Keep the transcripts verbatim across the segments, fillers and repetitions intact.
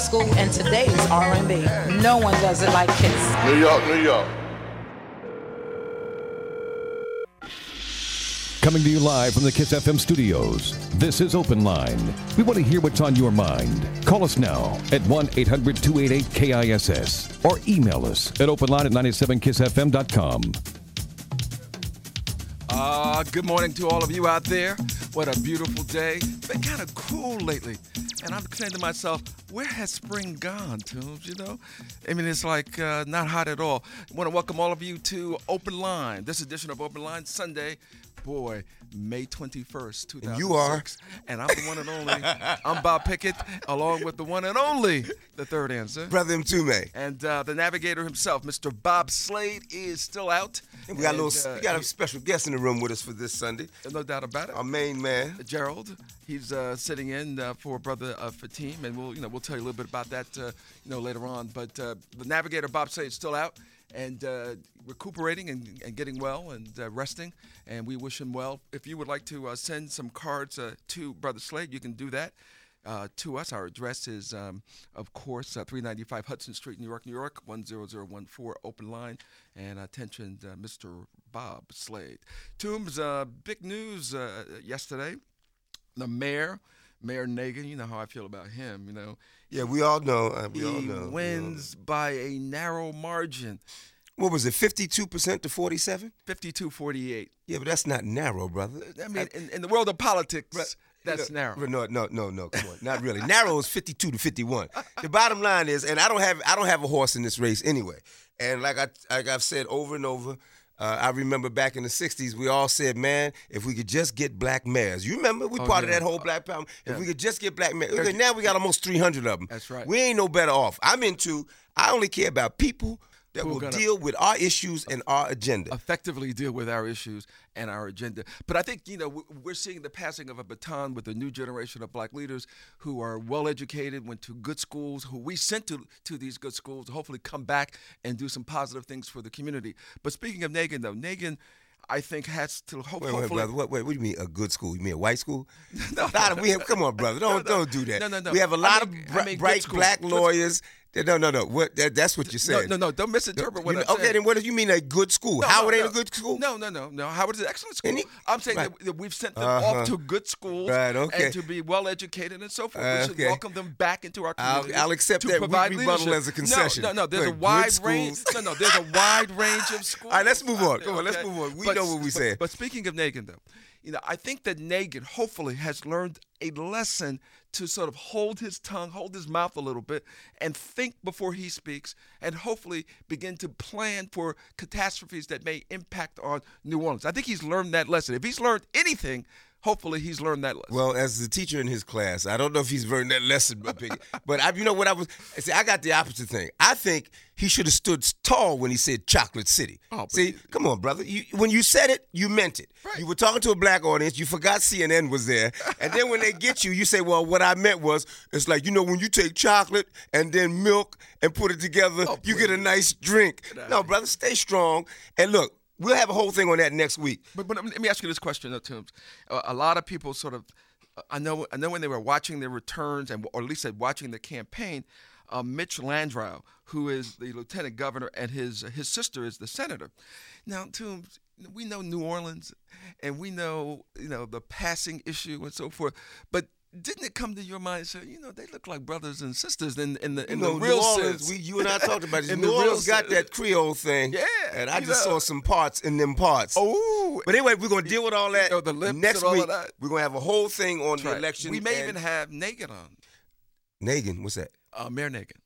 school and today's R and B. No one does it like Kiss. New York, New York. Coming to you live from the Kiss F M studios, this is Open Line. We want to hear what's on your mind. Call us now at one eight hundred two eight eight K I S S or email us at openline at nine seven kiss f m dot com. Uh, good morning to all of you out there. What a beautiful day. Been kind of cool lately. And I'm saying to myself, where has spring gone, Toombs, you know? I mean, it's like uh, not hot at all. I want to welcome all of you to Open Line, this edition of Open Line, Sunday. Boy, May twenty-first, two thousand six. You are. And I'm the one and only. I'm Bob Pickett, along with the one and only, the third answer. Brother Mtume. And uh, the navigator himself, Mister Bob Slade, is still out. And we got and, a little, uh, we got a special guest in the room with us for this Sunday. No doubt about it. Our main man, Gerald. He's uh, sitting in uh, for brother uh, Fatim, and we'll, you know, we'll tell you a little bit about that, uh, you know, later on. But uh, the navigator, Bob Slade, is still out and uh, recuperating and, and getting well and uh, resting, and we wish him well. If you would like to uh, send some cards uh, to Brother Slade, you can do that uh, to us. Our address is, um, of course, uh, three ninety-five Hudson Street, New York, New York, one zero zero one four, open line. And attention, uh, Mister Bob Slade. Toombs, uh, big news uh, yesterday. The mayor, Mayor Nagin, you know how I feel about him, you know. yeah, we all know. Uh, we he all know. wins by a narrow margin. What was it, fifty-two percent to forty-seven? fifty-two forty-eight. Yeah, but that's not narrow, brother. I mean, in, in the world of politics, But, that's you know, narrow. No, no, no, no. Come on, not really. Narrow is fifty-two to fifty-one. The bottom line is, and I don't have, I don't have a horse in this race anyway. And like I, like I've said over and over, uh, I remember back in the sixties, we all said, man, if we could just get black mayors. You remember? We Oh, part of yeah. that whole black power. If Yeah. we could just get black mayors. Okay, now we got almost three hundred of them. That's right. We ain't no better off. I'm into. I only care about people that Who are will gonna- deal with our issues and our agenda. Effectively deal with our issues and our agenda. But I think, you know, we- we're seeing the passing of a baton with a new generation of black leaders who are well-educated, went to good schools, who we sent to, to these good schools to hopefully come back and do some positive things for the community. But speaking of Nagin, though, Nagin, I think, has to hope, Wait, wait, hopefully... brother. What, wait, what do you mean a good school? You mean a white school? No, Lot of- we have, come on, brother. Don't No, no. don't do that. No, no, no. We have a I lot mean- of I br- mean good bright school. black Good lawyers. That- No, no, no. What? That, that's what you No, said. no, no, don't misinterpret what You- I'm okay, saying. then what do you mean a good school? No, Howard no, ain't no. a good school? No, no, no, no. Howard is an excellent school. Any- I'm saying right. that, that we've sent them Uh-huh. off to good schools Right, okay. and to be well educated and so forth. we should Okay. welcome them back into our I'll- community. I'll accept to that provide rebuttal leadership. as a concession. No, no, no. There's Good, a good wide range. schools. No, no. There's a wide range of schools. All right, let's move on. out there, Come on, let's okay? move on. We But- know what we but- said. But speaking of Nagin, though, you know, I think that Nagin hopefully has learned a lesson to sort of hold his tongue, hold his mouth a little bit, and think before he speaks, and hopefully begin to plan for catastrophes that may impact on New Orleans. I think he's learned that lesson. If he's learned anything, hopefully he's learned that lesson. Well, as the teacher in his class, I don't know if he's learned that lesson, but but I, you know what I was. See, I got the opposite thing. I think he should have stood tall when he said Chocolate City. Oh, but- See, come on, brother. You, when you said it, you meant it. Right. You were talking to a black audience. You forgot C N N was there, and then when they get you, you say, "Well, what I meant was, it's like you know when you take chocolate and then milk and put it together, Oh, you get a please. nice drink." outta No, here. brother, stay strong. And look, we'll have a whole thing on that next week. But, but let me ask you this question, though, Toombs. A, a lot of people sort of, I know, I know when they were watching their returns, and or at least watching the campaign, uh, Mitch Landrieu, who is the lieutenant governor, and his his sister is the senator. Now, Toombs, we know New Orleans, and we know you know the passing issue and so forth, but. Didn't it come to your mind and say, you know, they look like brothers and sisters in, in the in You know, the real New Orleans, sense? we, you and I talked about this. In New the real Orleans got sense. that Creole thing. Yeah, And I you just know. saw some parts in them parts. Oh, But anyway, we're going to deal with all that You know, the lips next and all of week. that. We're going to have a whole thing on that's the right. election. We may and- even have Nagin on, Nagin, what's that? uh, Mayor Nagin,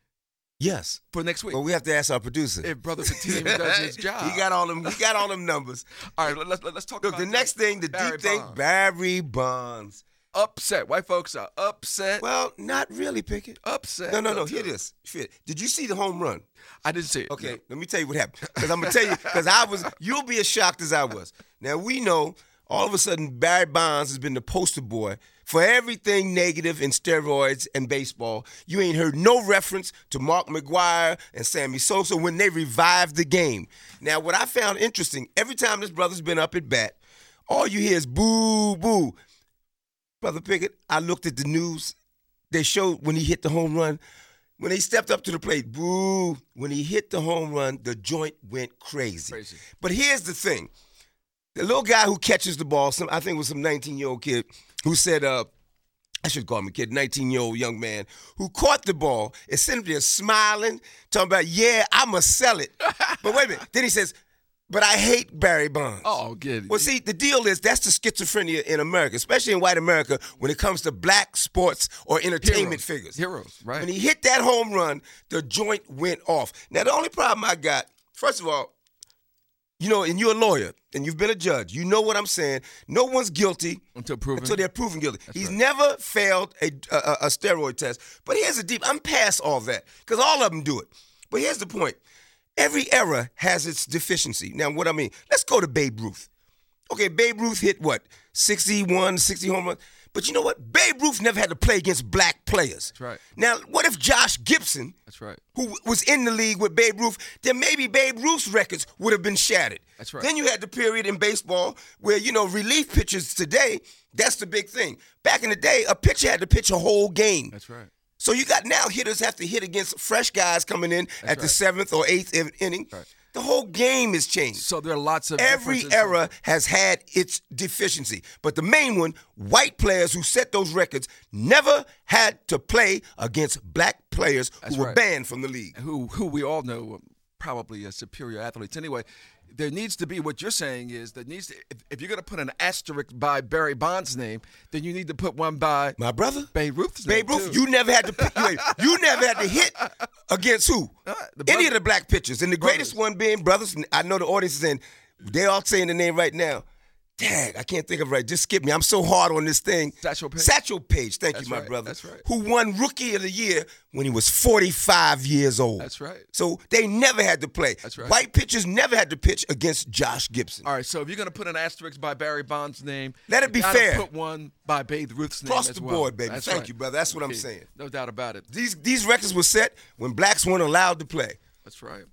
Yes. for next week. Well, we have to ask our producer. If Brother Fatim does his job. He got all them. He got all them numbers. All right, let's let's talk Look, about the that. next thing, the Barry deep thing, Bonds. Barry Bonds. Upset. White folks are upset. Well, not really, Pickett. upset. No, no, no. Upset. Hear this. Hear it. Did you see the home run? I didn't see it. Okay, no. let me tell you what happened. Because I'm gonna tell you, because I was, you'll be as shocked as I was. Now we know all of a sudden Barry Bonds has been the poster boy for everything negative in steroids and baseball. You ain't heard no reference to Mark McGwire and Sammy Sosa when they revived the game. Now, what I found interesting, every time this brother's been up at bat, all you hear is boo, boo. Brother Pickett, I looked at the news they showed when he hit the home run. When he stepped up to the plate, boo. When he hit the home run, the joint went crazy. Crazy. But here's the thing. The little guy who catches the ball, some I think it was some nineteen-year-old kid, who said, uh, I should call him a kid, nineteen-year-old young man, who caught the ball, is sitting there smiling, talking about, yeah, I'm going to sell it. But wait a minute. Then he says, but I hate Barry Bonds. Oh, good. Well, see, the deal is that's the schizophrenia in America, especially in white America, when it comes to black sports or entertainment Heroes. figures. Heroes, right. When he hit that home run, the joint went off. Now, the only problem I got, first of all, you know, and you're a lawyer, and you've been a judge. You know what I'm saying. No one's guilty Until proven. until they're proven guilty. That's He's right. never failed a, a, a steroid test. But here's the deep. I'm past all that because all of them do it. But here's the point. Every era has its deficiency. Now, what I mean, let's go to Babe Ruth. Okay, Babe Ruth hit what? sixty-one, sixty home runs. But you know what? Babe Ruth never had to play against black players. That's right. Now, what if Josh Gibson, That's right. who was in the league with Babe Ruth, then maybe Babe Ruth's records would have been shattered. That's right. Then you had the period in baseball where, you know, relief pitchers today, that's the big thing. Back in the day, a pitcher had to pitch a whole game. That's right. So you got now hitters have to hit against fresh guys coming in That's at the right. seventh or eighth in- inning. Right. The whole game has changed. So there are lots of Every differences. era has had its deficiency. But the main one, white players who set those records never had to play against black players That's who were right. banned from the league. who who we all know are probably uh, superior athletes. Anyway, there needs to be, what you're saying is, there needs to, if, if you're going to put an asterisk by Barry Bonds' name, then you need to put one by My brother? Babe Ruth's Babe name, Ruth, too. you never had to you, you never had to hit against who? Uh, the Any brother- of the black pitchers. And the greatest Brothers. one being brothers. I know the audience is saying, they all saying the name right now. Dang, I can't think of it right. Just skip me. I'm so hard on this thing. Satchel Paige. Satchel Paige, thank That's you, my right, brother. that's right. Who won Rookie of the Year when he was forty-five years old. That's right. So they never had to play. That's right. White pitchers never had to pitch against Josh Gibson. All right, so if you're going to put an asterisk by Barry Bonds' name, Let it you be gotta fair. put one by Babe Ruth's name Across as the well. board, baby. That's Thank right. you, brother. That's what I'm Okay, saying. No doubt about it. These these records were set when blacks weren't allowed to play. That's right.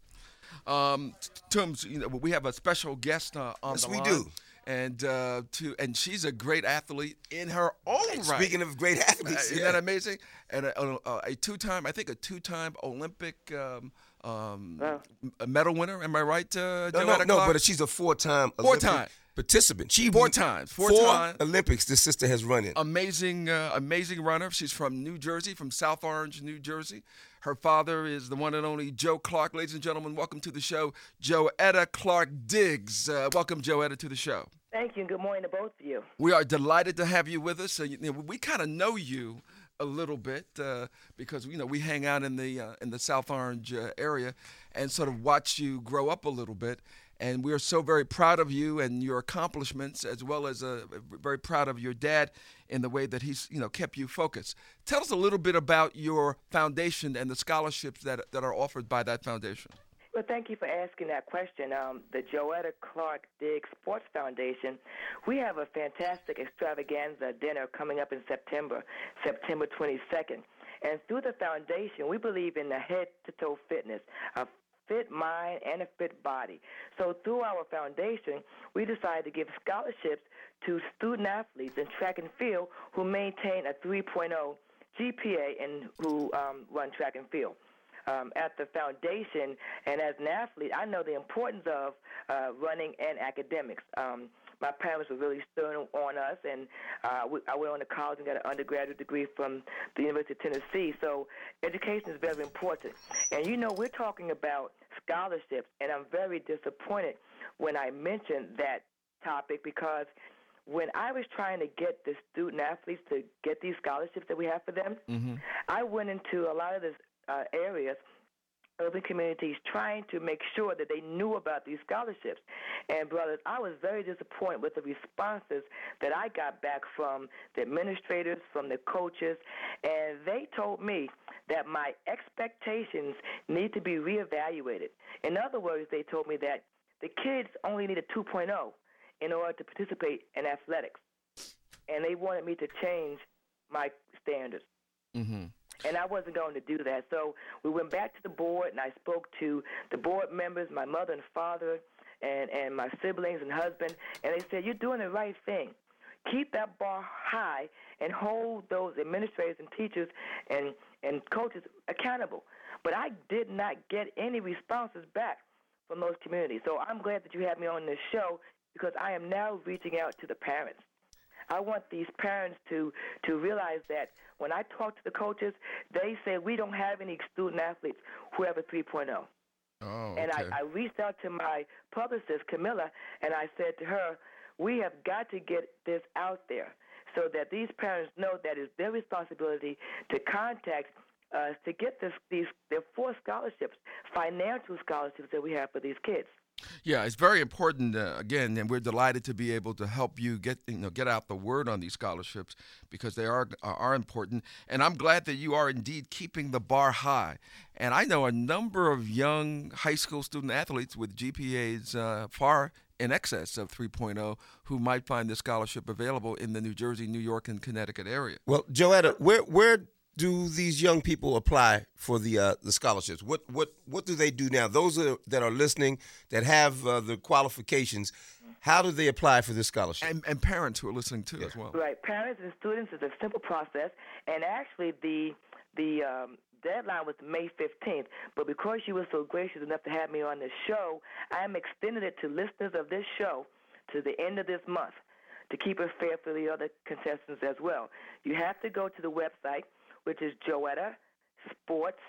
Um, Toombs, you know, we have a special guest uh, on Yes, the we line. do. And uh, to and she's a great athlete in her own right. Speaking of great Uh, athletes, isn't yeah. that amazing? And a, a, a two-time, I think, a two-time Olympic um, um, a medal winner. Am I right, uh, No, no, Joanna no, Clark? but she's a four-time Four-time. Olympic participant. She Four times. Four four time. Olympics this sister has run in. Amazing, uh, amazing runner. She's from New Jersey, from South Orange, New Jersey. Her father is the one and only Joe Clark. Ladies and gentlemen, welcome to the show, Joetta Clark Diggs. Uh, welcome, Joetta, to the show. Thank you, and good morning to both of you. We are delighted to have you with us. Uh, you know, we kind of know you a little bit uh, because you know we hang out in the uh, in the South Orange uh, area and sort of watch you grow up a little bit. And we are so very proud of you and your accomplishments, as well as uh, very proud of your dad in the way that he's you know kept you focused. Tell us a little bit about your foundation and the scholarships that that are offered by that foundation. Well, thank you for asking that question. Um, the Joetta Clark Diggs Sports Foundation, we have a fantastic extravaganza dinner coming up in September, September twenty-second. And through the foundation, we believe in the head-to-toe fitness, a fit mind and a fit body. So through our foundation, we decided to give scholarships to student athletes in track and field who maintain a three point oh G P A and who um, run track and field. Um, at the foundation, and as an athlete, I know the importance of uh, running and academics. Um, my parents were really stern on us, and uh, we, I went on to college and got an undergraduate degree from the University of Tennessee. So education is very important. And, you know, we're talking about scholarships, and I'm very disappointed when I mentioned that topic because when I was trying to get the student athletes to get these scholarships that we have for them, mm-hmm. I went into a lot of this Uh, areas, urban communities, trying to make sure that they knew about these scholarships. And, brothers, I was very disappointed with the responses that I got back from the administrators, from the coaches, and they told me that my expectations need to be reevaluated. In other words, they told me that the kids only need a two point oh in order to participate in athletics, and they wanted me to change my standards. Mm-hmm. And I wasn't going to do that. So we went back to the board, and I spoke to the board members, my mother and father, and, and my siblings and husband, and they said, you're doing the right thing. keep that bar high and hold those administrators and teachers and, and coaches accountable. But I did not get any responses back from those communities. So I'm glad that you had me on this show because I am now reaching out to the parents. I want these parents to, to realize that when I talk to the coaches, they say we don't have any student athletes who have a three point oh. Oh, and okay. I, I reached out to my publicist, Camilla, and I said to her, we have got to get this out there so that these parents know that it's their responsibility to contact us to get this, these there are four scholarships, financial scholarships that we have for these kids. Yeah, it's very important, uh, again, and we're delighted to be able to help you get you know get out the word on these scholarships because they are are important. And I'm glad that you are indeed keeping the bar high. And I know a number of young high school student athletes with G P As uh, far in excess of three point oh who might find this scholarship available in the New Jersey, New York, and Connecticut area. Well, Joetta, where where do these young people apply for the uh, the scholarships? What what what do they do now? Those are, that are listening that have uh, the qualifications, how do they apply for this scholarship? And, and parents who are listening too, yeah. as well. Right, parents and students is a simple process, and actually the the um, deadline was May fifteenth. But because you were so gracious enough to have me on this show, I am extending it to listeners of this show to the end of this month to keep it fair for the other contestants as well. You have to go to the website, which is Joetta Sports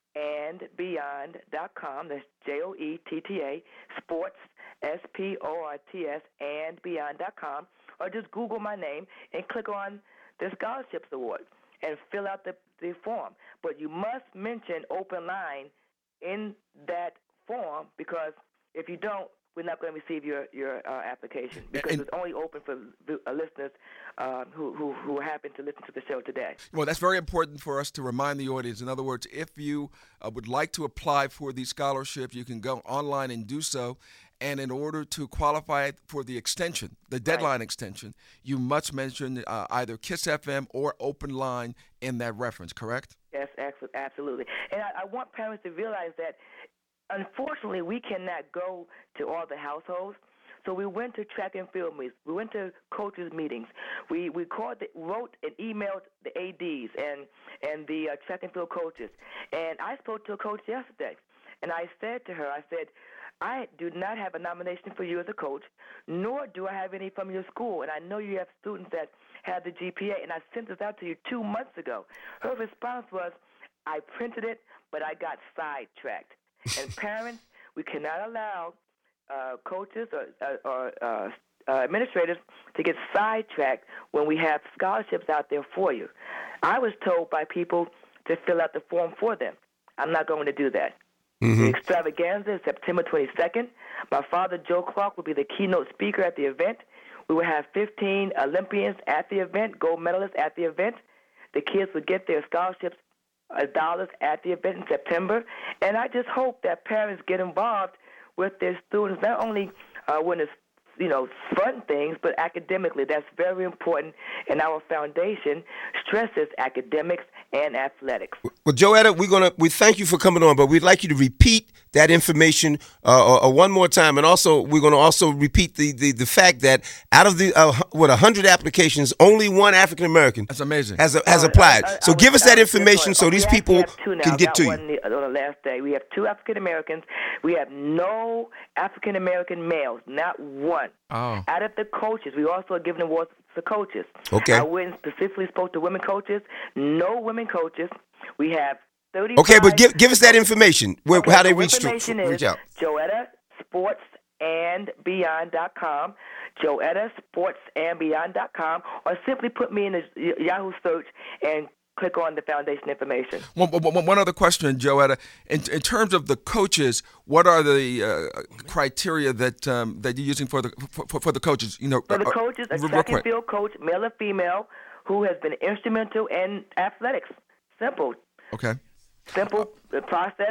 and Beyond dot com. That's J O E T T A, Sports, S P O R T S, and Beyond dot com. Or just Google my name and click on the Scholarships Award and fill out the, the form. But you must mention Open Line in that form because if you don't, we're not going to receive your your uh, application because and, it's only open for uh, listeners uh, who, who who happen to listen to the show today. Well, that's very important for us to remind the audience. In other words, if you uh, would like to apply for these scholarships, you can go online and do so. And in order to qualify for the extension, the deadline right. extension, you must mention uh, either KISS F M or Open Line in that reference, correct? Yes, absolutely. And I, I want parents to realize that unfortunately, we cannot go to all the households, so we went to track and field meetings. We went to coaches' meetings. We we called, the, wrote and emailed the A Ds and and the uh, track and field coaches. And I spoke to a coach yesterday, and I said to her, I said, I do not have a nomination for you as a coach, nor do I have any from your school. And I know you have students that have the G P A, and I sent this out to you two months ago. Her response was, I printed it, but I got sidetracked. And parents, we cannot allow uh, coaches or, uh, or uh, uh, administrators to get sidetracked when we have scholarships out there for you. I was told by people to fill out the form for them. I'm not going to do that. Mm-hmm. The extravaganza is September twenty-second. My father, Joe Clark, will be the keynote speaker at the event. We will have fifteen Olympians at the event, gold medalists at the event. The kids will get their scholarships uh, dollars at the event in September. And I just hope that parents get involved with their students, not only uh, when it's, you know, fun things, but academically. That's very important, and our foundation stresses academics and athletics. Well, Joetta, we're gonna we thank you for coming on, but we'd like you to repeat that information uh, uh, one more time, and also we're going to also repeat the, the the fact that out of the uh, what one hundred applications, only one African American that's amazing has has uh, applied. I, I, so I give was, us that was, information so these people can get to you. On the, on the last day, we have two African Americans. We have no African American males, not one. Oh. Out of the coaches, we also are giving awards to coaches. Okay. I went and specifically spoke to women coaches. No women coaches. We have thirty. Okay, but give give us that information. Where, okay, how they the reach to, information reach out. Is Joetta Sports and Beyond dot com. Joetta Sports and Beyond dot com, or simply put me in the Yahoo search and click on the foundation information. One, one, one other question, Joetta. In, in terms of the coaches, what are the uh, criteria that um, that you're using for the for, for the coaches? You know, for the uh, coaches, a uh, track and field coach, male or female, who has been instrumental in athletics. Simple. Okay. Simple process.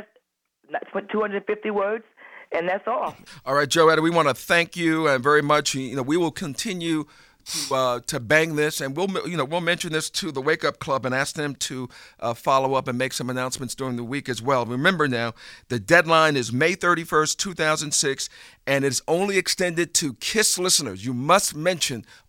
two hundred fifty words. And that's all. All right, Joetta, we want to thank you uh, very much. You know, we will continue to uh, to bang this, and we'll you know we'll mention this to the Wake Up Club and ask them to uh, follow up and make some announcements during the week as well. Remember now, the deadline is May thirty-first, two thousand six, and it's only extended to KISS listeners. You must mention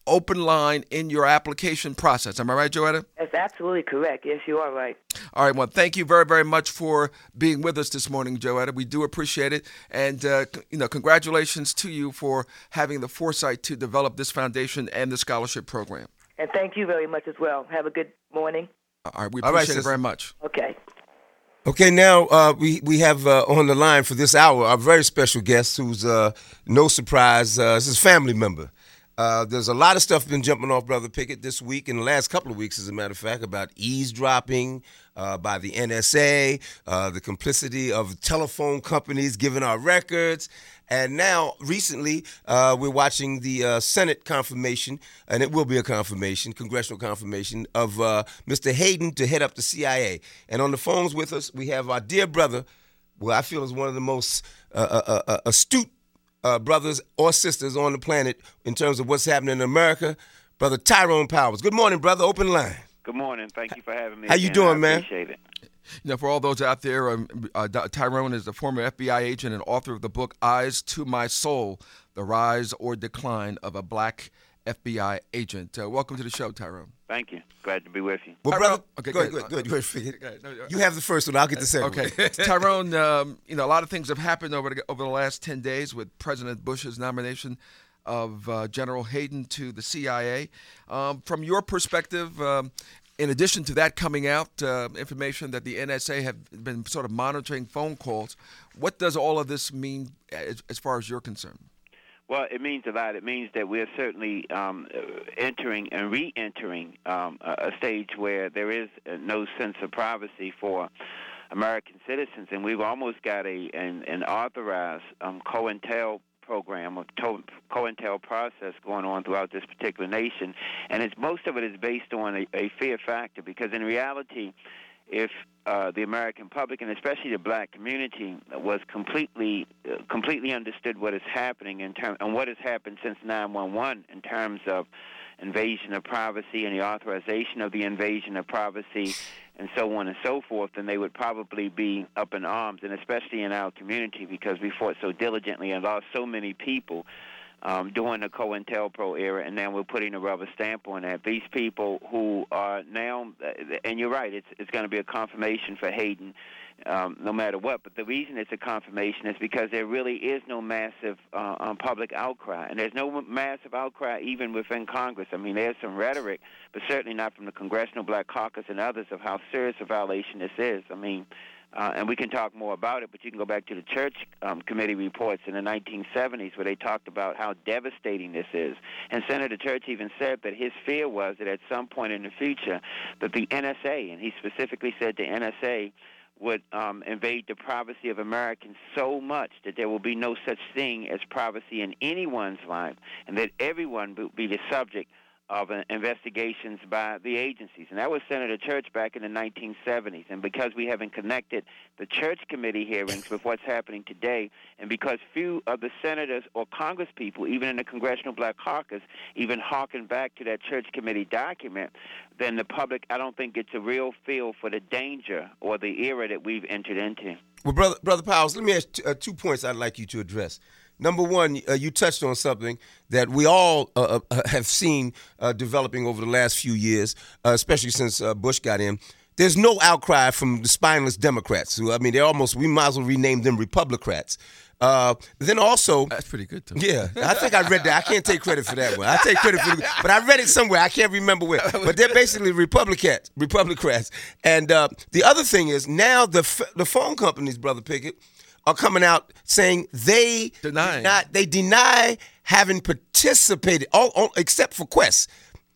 open line in your application process. Am I right, Joetta? That's absolutely correct. Yes, you are right. All right. Well, thank you very, very much for being with us this morning, Joetta. We do appreciate it. And, uh, you know, congratulations to you for having the foresight to develop this foundation and the scholarship program. And thank you very much as well. Have a good morning. All right. We All right, appreciate it sister. very much. Okay. Okay, now uh, we we have uh, on the line for this hour our very special guest, who's uh, no surprise, uh, is his family member. Uh, there's a lot of stuff been jumping off Brother Pickett this week, in the last couple of weeks, as a matter of fact, about eavesdropping uh, by the N S A, uh, the complicity of telephone companies giving our records. And now, recently, uh, we're watching the uh, Senate confirmation, and it will be a confirmation, congressional confirmation, of uh, Mister Hayden to head up the C I A. And on the phones with us, we have our dear brother, well, I feel is one of the most uh, uh, uh, astute uh, brothers or sisters on the planet in terms of what's happening in America, Brother Tyrone Powers. Good morning, brother. Open line. Good morning. Thank you for having me. How you again. doing, I man? Appreciate it. You know, for all those out there, um, uh, Tyrone is the former F B I agent and author of the book Eyes to My Soul, The Rise or Decline of a Black F B I Agent. Uh, welcome to the show, Tyrone. Thank you. Glad to be with you. Well, Tyrone- brother, okay, go ahead, go go ahead. ahead, go ahead, figure it. Go ahead. No, no. You have the first one. I'll get the second Okay. one. Tyrone, um, you know, a lot of things have happened over the, over the last ten days with President Bush's nomination of uh, General Hayden to the C I A. Um, from your perspective, um, in addition to that coming out, uh, information that the N S A have been sort of monitoring phone calls, what does all of this mean as, as far as you're concerned? Well, it means a lot. It means that we're certainly um, entering and re-entering um, a, a stage where there is no sense of privacy for American citizens, and we've almost got a an, an authorized um, COINTEL program, a to- COINTEL process going on throughout this particular nation, and it's most of it is based on a, a fear factor, because in reality, if uh, the American public, and especially the black community, was completely uh, completely understood what is happening in term, and what has happened since nine one one in terms of invasion of privacy and the authorization of the invasion of privacy and so on and so forth, then they would probably be up in arms, and especially in our community, because we fought so diligently and lost so many people um, during the COINTELPRO era, and now we're putting a rubber stamp on that. These people who are now, and you're right, it's, it's going to be a confirmation for Hayden, Um, no matter what. But the reason it's a confirmation is because there really is no massive uh, um, public outcry, and there's no massive outcry even within Congress. I mean, there's some rhetoric, but certainly not from the Congressional Black Caucus and others, of how serious a violation this is. I mean, uh, and we can talk more about it, but you can go back to the Church um, Committee reports in the nineteen seventies where they talked about how devastating this is. And Senator Church even said that his fear was that at some point in the future that the N S A, and he specifically said the N S A, would um, invade the privacy of Americans so much that there will be no such thing as privacy in anyone's life, and that everyone will be the subject of uh, investigations by the agencies. And that was Senator Church back in the nineteen seventies. And because we haven't connected the Church Committee hearings with what's happening today, and because few of the senators or congresspeople, even in the Congressional Black Caucus, even harken back to that Church Committee document, then the public, I don't think, gets a real feel for the danger or the era that we've entered into. Well, brother, brother Powers, let me ask t- uh, two points I'd like you to address. Number one, uh, you touched on something that we all uh, uh, have seen uh, developing over the last few years, uh, especially since uh, Bush got in. There's no outcry from the spineless Democrats, who, I mean, they're almost, we might as well rename them Republicrats. Uh, then also, That's pretty good, too. yeah, I think I read that. I can't take credit for that one. I take credit for it, but I read it somewhere. I can't remember where. But they're basically Republicans, Republicrats. And uh, the other thing is now the f- the phone companies, Brother Pickett, are coming out saying they Denying. deny, they deny having participated, all, all, except for Quest.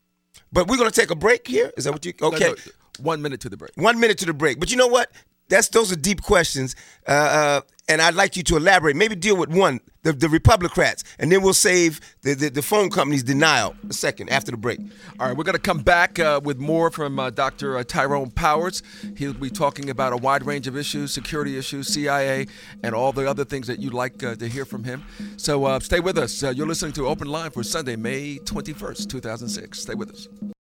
But we're going to take a break here. Is that what you? Okay, No, no, one minute to the break. one minute to the break. But you know what? That's those are deep questions, uh, uh, and I'd like you to elaborate. Maybe deal with one, the, the Republicrats, and then we'll save the, the, the phone company's denial a second after the break. All right, we're going to come back uh, with more from uh, Doctor Uh, Tyrone Powers. He'll be talking about a wide range of issues, security issues, C I A, and all the other things that you'd like uh, to hear from him. So uh, stay with us. Uh, you're listening to Open Line for Sunday, May twenty-first, two thousand six. Stay with us.